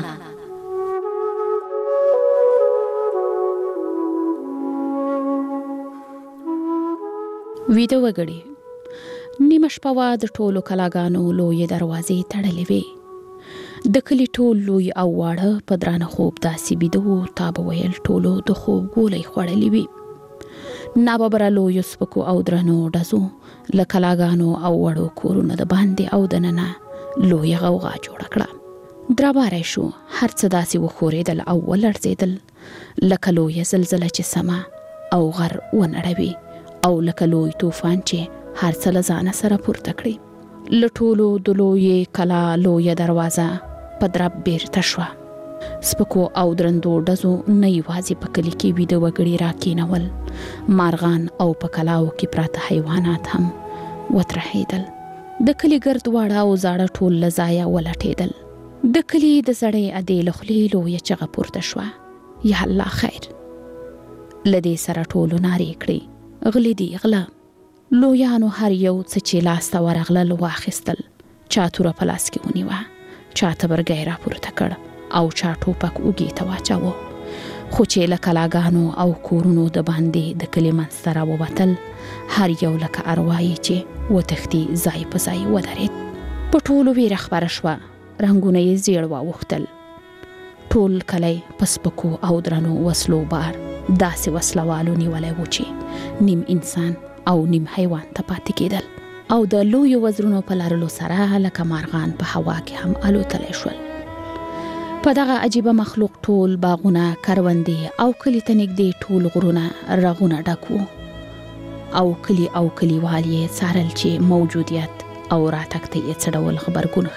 ویده وګړي نیمه شپه وا د ټولو کلاګانو لوی دروازې تړلې وي د کلی ټول لوی او واړه په درانه خوب داسې بیده وو تا به ویل ټولو د خوب ګولۍ خوړلې وي ناببره لویو سپکو او درنو ډزو له کلاګانو او وړو کورونو د باندې او دننه لوی غوغا جوړه کړه درباره شو هر څه داسې وښورېدل او ولړزېدل لکه لویه زلزله چې سمه او غر ونړوي او لکه لوی طوفان چې هر څه له ځانه سره پورته کړي له ټولو د لویې کلا لویه دروازه په درب بیرته شوه سپکو او درندو ډزو نه یوازې په کلي کې ویده وګړي راکېنول مارغان او په کلاو کې پراته حیوانات هم وترهېدل د کلي ګرد واړه او زاړه ټول له ځایه ولټېدل د کلي د سړی ادې له خولې لویه چغه پورته شوه یا الله خیر له دې سره ټولو نارې کړې غلی دی غلا لویانو هر یو څه چې لاس ته ورغلل واخیستل چا توره په لاس کې ونیوه چا تبرګی راپورته کړ او چا ټوپک اوږې ته واچاوه خو چې له کلاګانو او کورونو د باندې د کلي منځ ته راووتل هر یو لکه اروايي چې وتښتي ځای په ځای ودرېد په ټولو ویره خپره شوه رنګونه یې زیړ واوښتل ټول کلی په سپکو او درنو وسلو بار داسې وسلوالو نیولی و چې نیم انسان او نیم حیوان ته پاتې کېدل او د لویو وزرونو په لرلو سره لکه مارغان په هوا کې هم الوتلی شول په دغه عجیبه مخلوق ټول باغونه کروندې او کلي ته نږدې ټول غرونه رغونه ډک وو او کلي او کلیوال یې څارل چې موجودیت او راتګ ته یې څه ډول غبرګون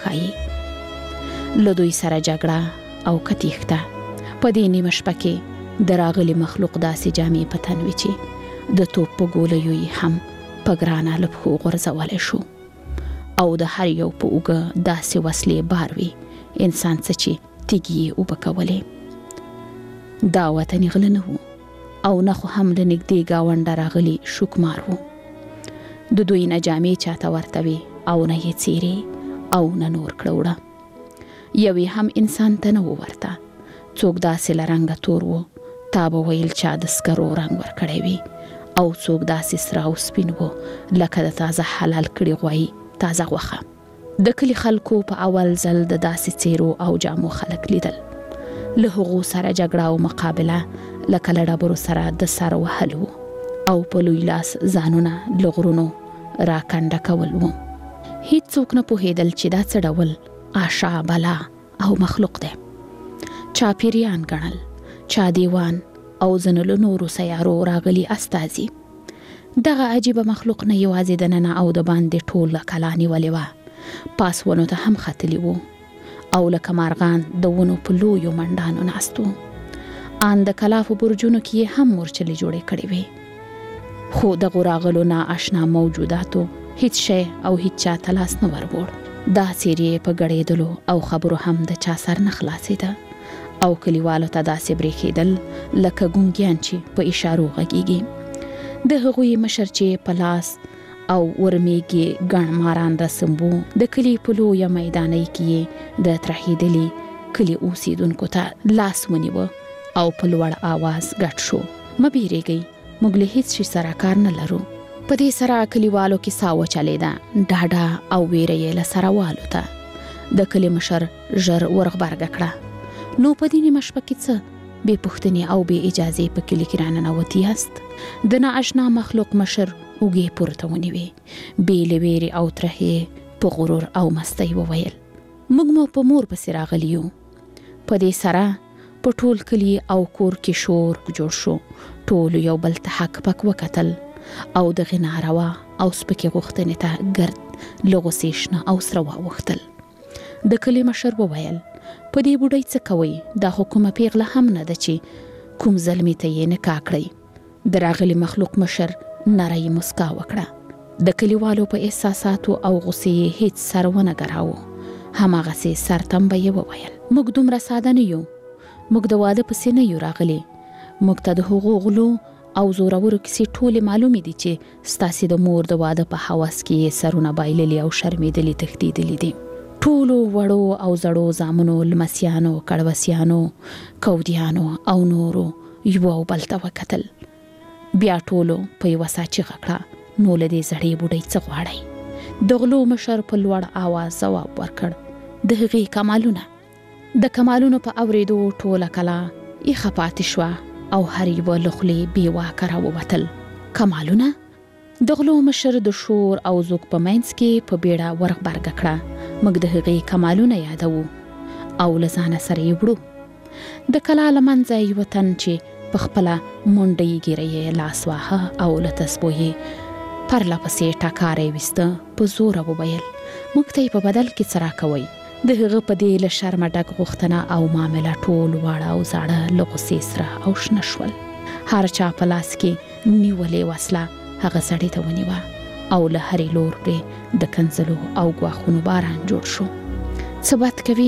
ښایي له دوی سره جګړه او کتیښته په دې نیمه شپه کې د راغلي مخلوق داسې جامې په تن وي چې د توپ په ګولیو یې هم په ګرانه له پښو غورځولی شو او د هر یو په اوږه داسې وسلې بار وي انسان څه چې تیږې یې اوبه کولې دا وطني غله نه وو او نه خو هم له نږدې ګاونډه راغلي شوکمار وو د دوی نه جامې چاته ورته وي او نه یې څیرې او نه نور کړه وړه یوې هم انسان ته نه و ورته څوک داسې له رنګه تور و تا به ویل چا د سکرو رنګ ورکړی وي او څوک داسې سره او سپین و لکه د تازه حلال کړي غوایي تازه غوښه د کلي خلکو په اول ځل د داسې څیرو او جامو خلک لیدل له هغو سره جګړه او مقابله لکه له ډبرو سره د سر وهل و او په لوی لاس ځانونه له غرونو راکنډه کول و هیڅوک نه پوهېدل چې دا څه ډول آشا بلا او مخلوق دی چاپیریان ګڼل چادیوان او ځنلو نورو سیارو راغلي استازي. دغه عجیبه مخلوق نه یوازې د ننه او د باندې ټوله کلا نیولې وه، پاسونو ته هم ختلي وو او لکه مارغان د ونو په لویو منډانو ناست وو. ان د کلا په برجونو کې هم مورچلې جوړې کړې وې، خو دغو راغلو نا آشنا موجوداتو هیڅ شی او هیڅ چا ته لاس نه ورغوړ. دا څیرې په ګړېدلو او خبرو هم د چا سر نه خلاصېده او کلیوالو ته داسې برېښېدل لکه ګونګیان چې په اشارو غږېږي. د هغوی مشر چې په لاس او ورمېږي ګڼ ماران رسم وو، د کلي په لویه میدانۍ کې د ترهېدلي کلي اوسېدونکو ته لاس ونیوه او په لوړ آواز ګډ شو: مه بیریږئ، موږ له هیڅ شي سره کار نه لرو. په دې سره کلیوالو کې سا وچلېده، ډاډه او ویره یې له سره والوته. د کلي مشر ژر ورغبرګه کړه: نو په دې نیمه شپه کې څه بې پوښتنې او بې اجازې په کلي کې راننوتي یاست؟ د نااشنا مخلوق مشر اوږې پورته ونیوې، بې له ویرې او ترهې په غرور او مستۍ وویل: موږ مو په مور پسې راغلي یو. په دې سره په ټول کلي او کور کې شور جوړ شو. ټولو یو بل ته حق پک وکتل او دغه ناروا او سپکې غوښتنې ته ګرد له غوسې شنه او سره واوښتل. د کلي مشر وویل: په دې بوډۍ څه کوئ؟ دا خو کومه پیغله هم نه ده چې کوم زلمي ته یې نکاح کړئ. د راغلي مخلوق مشر نری مسکا وکړه. د کلیوالو په احساساتو او غوسې هیڅ سر ونه ګراوه، هماغسې سر تمبه یې وویل: موږ دومره ساده نه یو، موږ د واده پسې نه یو راغلي. موږ ته د هغو غلو او زورورو کیسې ټولې معلومې دي چې ستاسې د مور د واده په هوس کې سرونه بایللي او شرمېدلي تښتېدلي دي. ټولو وړو او زړو زامنو، لمسیانو، کړوسیانو، کودیانو او نورو یو او بل ته وکتل. بیا ټولو په یوه سا چیغه کړه: نو له دې زړې بوډۍ څه غواړئ؟ د غلو مشر په لوړ آواز ځواب ورکړ: د هغې کمالونه. د کمالونو په اورېدو ټوله کلا ایښه پاتې شوه او هر یوه له خولې بې واکه راووتل. کمالونه؟ د غلو مشر د شور او زوږ په منځ کې په بیړه ورغبرګه کړه: موږ د هغې کمالونه یادوو او له ځانه سره یې وړو. د کلا له منځه یوه تن چې په خپله منډه یې ږیره یې لاس واهه او له تسبو یې پرله پسې ټکاری ویسته، په زوره وویل: موږ ته یې په بدل کې څه راکوئ؟ د هغه په دې له شرمه ډک غوښتنه او معامله ټول واړه او زاړه له غوسې سره او شنه شول. هر چا په لاس کې نیولې وسله هغه سړي ته ونیوه او له هرې لور پرې د کنځلو او ګواښونو باران جوړ شو. څه بد کوي؟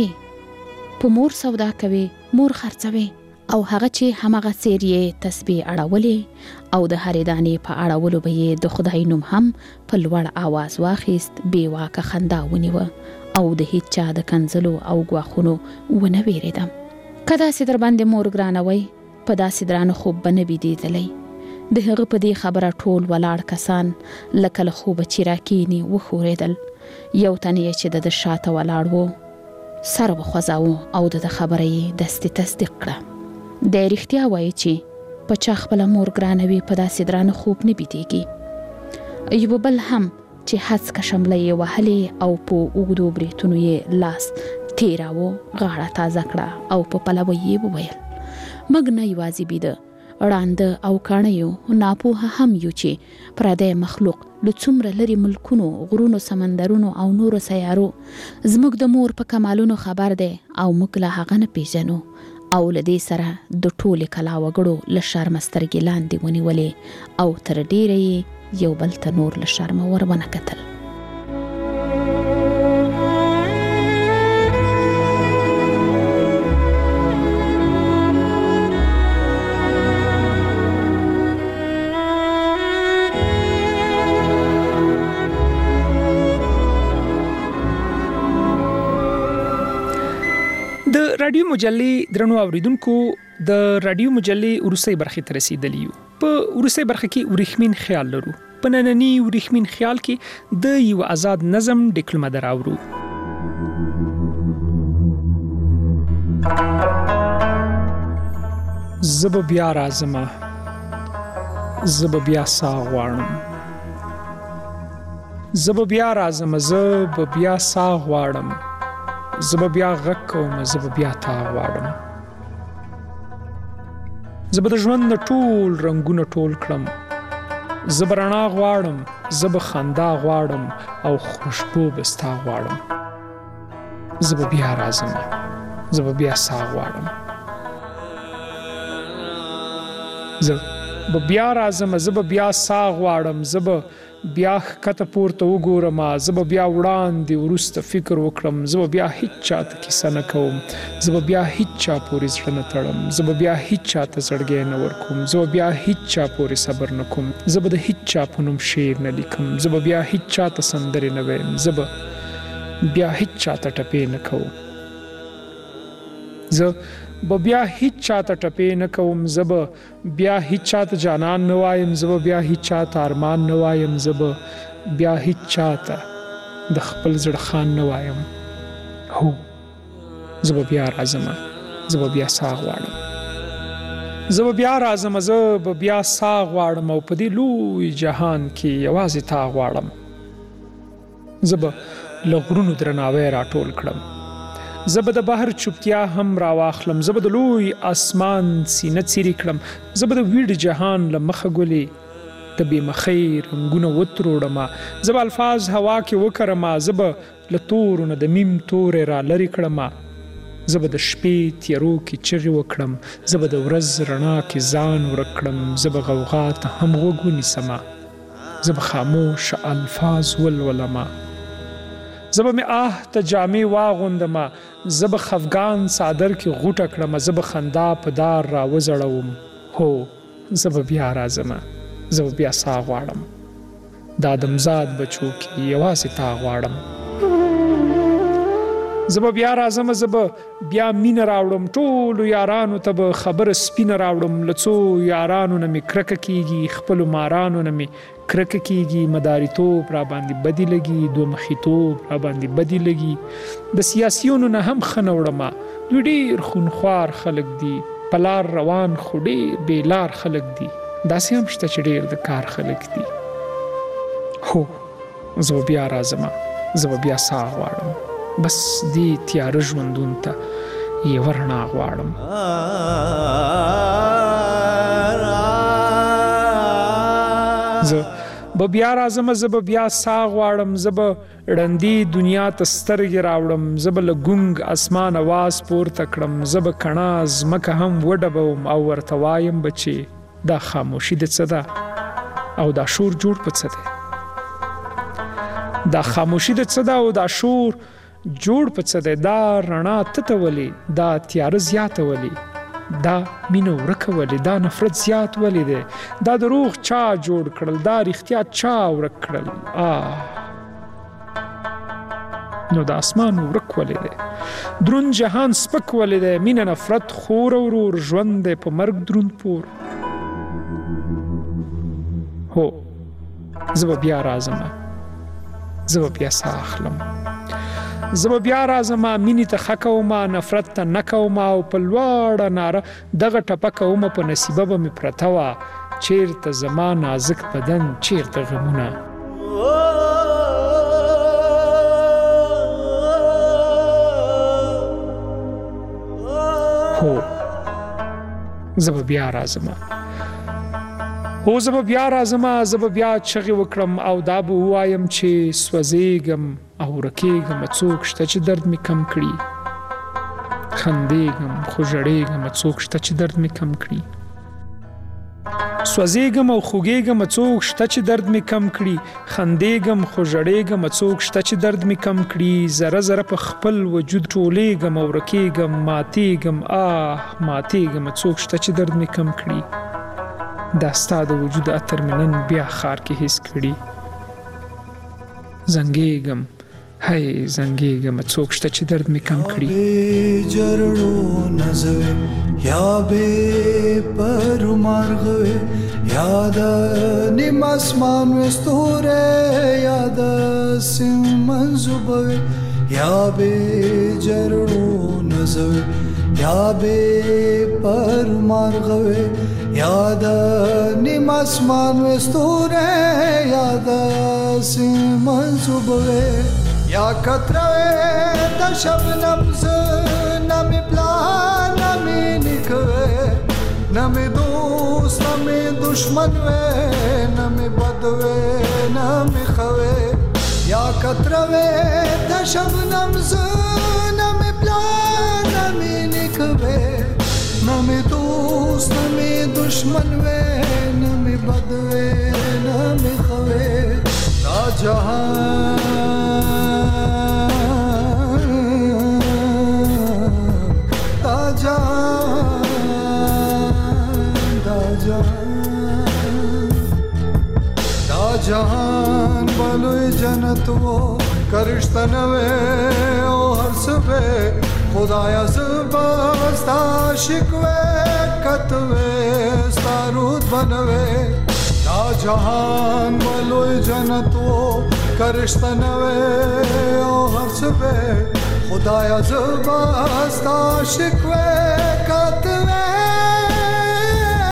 په مور سودا کوي، مور خرڅوي. او هغه چې همغه څیر یې تسبیح اړولې او د هرې دانې په اړولو به یې د خدای نوم هم په لوړ آواز واخیست، بې واکه خندا ونیوه او د هیڅ چا د کنځلو او ګواښونو ونه ویرېدم. که داسې در باندې مور ګرانه وی، په داسې درانه خوب به نه بیدېدلی. د هغه په دې خبره ټول ولاړ کسان لکه له خوبه چې راکیني وښورېدل. یو تن یې چې د ده شاته ولاړ و سر وخوځاوه او د ده خبره یې دستې تصدیق کړه. دی رښتیا وایي چې په چا خپله مور ګرانه وي په داسې درانه خوب نه بیدېږي. یوه بل هم چې هڅکه شمله یې وهلې او په اوږدو بریتونو یې لاس تېراوه، غاړه تازه کړه او په پلوه یې وویل: موږ نه یوازې بیده، ړانده او کاڼه یو، ناپوهه هم یو چې پردی مخلوق له څومره لرې ملکونو، غرونو، سمندرونو او نورو سیارو زموږ د مور په کمالونو خبر دی او موږ له هغه نه پیژنو. او له دې سره د ټولې کلا وګړو له شرمه سترګې لاندې ونیولې او تر ډیره یې یو بل ته نور له شرمه ور ونه کتل. رادیو مجلې درنو اوریدونکو، د رادیو مجلې وروستۍ برخې ته رسیدلی یو. په وروستۍ برخه کې وریښمین خیال لرو. په نننی وریښمین خیال کې د یو آزاد نظم ډیکلمه دراورو. زب بیا رازمه، زب بیا سا غواړم، زب بیا رازمه، زب بیا سا غواړم، زب بیا غږ کوم، زب بیا تا غواړم. زه به د ژوند ټول رنگونه ټول کړم، زه به رڼا غواړم، زه به خندا غواړم او خوشبو به ستا غواړم. زه به بیا راځم، زه به بیا سا غواړم، زه به بیا راځم، زه به بیا سا غواړم، زه به بیا ښکته پورته وګورم، زه به بیا وړاندې وروسته فکر وکړم، زه به بیا هیڅ چاته کیسه نه کوم، زه به بیا هیڅ چا پورې زړه نه تړم، زه به بیا هیڅ چاته زړګی نه ورکوم، زه به بیا هیڅ چا پورې صبر نه کوم، زه به د هیڅ چا په نوم شعر نه لیکم، زه به بیا هیڅ چاته سندرې نه وایم، زه به بیا هیڅ چاته ټپې نه کوم، زه به بیا هیڅ چاته ټپې نه کوم، زه به بیا هیڅ چاته جانان نه وایم، زه به بیا هیڅ چاته ارمان نه وایم، زه به بیا هیڅ چاته د خپل زړه خان نه وایم. هو زه به بیا راځم، زه به بیا سا غواړم، زه به بیا راځم، زه به بیا سا غواړم او په دې لوی جهان کې یوازې تا غواړم. زه به له غرونو درناوی راټول کړم، زه به د بحر چوپتیا هم راواخلم، زه به د لوی اسمان سینه څیرې کړم، زه به د ویډ جهان له مخه ګلې د بې مخۍ رنګونه وتروړم، زه به الفاظ هوا کې وکرم، زه به له تورو نه د میم تورې را لرې کړم، زه به د شپې تیارو کې چغې وکړم، زه به د ورځ رڼا کې ځان ورک کړم، زه به غوغا ته هم غوږ ونیسم، زه به خاموش الفاظ ولولم، زه به مې آه ته جامې واغوندم، زه به خفګان څادر کې غوټه کړم، زه به خندا په دار را وځړوم. هو زه به بیا راځم، زه به بیا سا غواړم، د آدمزاد بچو کې یوازې تا غواړم. زه به بیا راځم، زه به بیا مینه راوړم، ټولو یارانو ته به خبره سپینه راوړم، له څو یارانو نه مې کرکه کیږي، خپلو مارانو نه مې کرکه کیږي، مداریتوب را باندې بدی لګي، دو مخیتوب را باندې بدی لګي، د سیاسیونو نه هم ښه نه وړم، دوی ډېر خونخوار خلک دي، په لار روان خو ډېر بې لار خلک دي، داسې هم شته چې ډېر د کار خلک دي. هو زه به بیا راځم، زه به بیا سا غواړم، بس دې تیاره ژوندون ته یوه رڼا غواړم. زه به بیا راځم، زه به بیا سا غواړم، زه به ړندې دنیا ته سترګې راوړم، زه به له ګونګ اسمان اواز پورته کړم، زه به کڼا ځمکه هم وډبوم او ورته وایم به چې دا خاموشي د څه ده او دا شور جوړ په څه دی، دا خاموشي د څه ده او دا شور جوړ په څه دی، دا رڼا تته ولې، دا تیاره زیاته ولې، دا مینه ورکه ولې، دا نفرت زیات ولې دی، دا دروغ چا جوړ کړل، دا رښتیا چا ورک کړل، آه نو د اسمان ورک ولې دی، دروند جهان سپک ولې دی، مینه نفرت خور ورور، ژوند دی په مرګ دروند پور. هو زه به بیا راځم، زه به بیا سا اخلم، زه به بیا راځم، مینې ته ښه کوم، نفرت ته نه کوم، او په لوړه ناره دغه ټپه کوم، په نصیبه به مې پرته وه چیرته زما نازک بدن، چیرته غمونه. هو زه به بیا راځم، هو زه به بیا راځم، زه به بیا چغې وکړم او دا به ووایم چې سوځېږم او ورکېږم، څوک شته چې درد مې کم کړي، خندېږم خو ژړېږم، څوک شته چې درد مې کم کړي، سوځېږم او خوږېږم، څوک شته چې درد مې کم کړي، خندېږم خو ژړېږم، څوک شته چې درد مې کم کړي، ذره ذره په خپل وجود ټولېږم او ورکېږم، ماتېږم آه ماتېږم، څوک شته چې درد مې کم کړي، دا ستا د وجود عطر مې نن بیا ښار کې حس کړي، زنګېږم هی زنګېږم، څوک شته چې درد مې کم کړي. جرړو نزوي یا به پر مارغوي یاد نیم اسمان وستوره یاد سیمنزوبوي یا به جرړو نزوي یا به پر مارغوي یاد نیم اسمان وستوره یاد سیمنزوبوي یا کتره د شبنم ز نمی پلا نمی نکوه نمی دو دشمن وے نہ می بدوے نہ می خوے یا کتروے د شبنم ز نہ می پلان نہ می نکوے نہ می دوست نہ می دشمن وے نہ می بدوے نہ می خوے دا جہان دا جہان دا جہان دا جہان بلوی جنت وہ کرشتنوے او ہر سبے خدایا زباستا شکوے کتوے ستارود بنوے دا جہان بلوی جنت وہ کرشتنوے او ہر سبے خدایا زباستا شکوے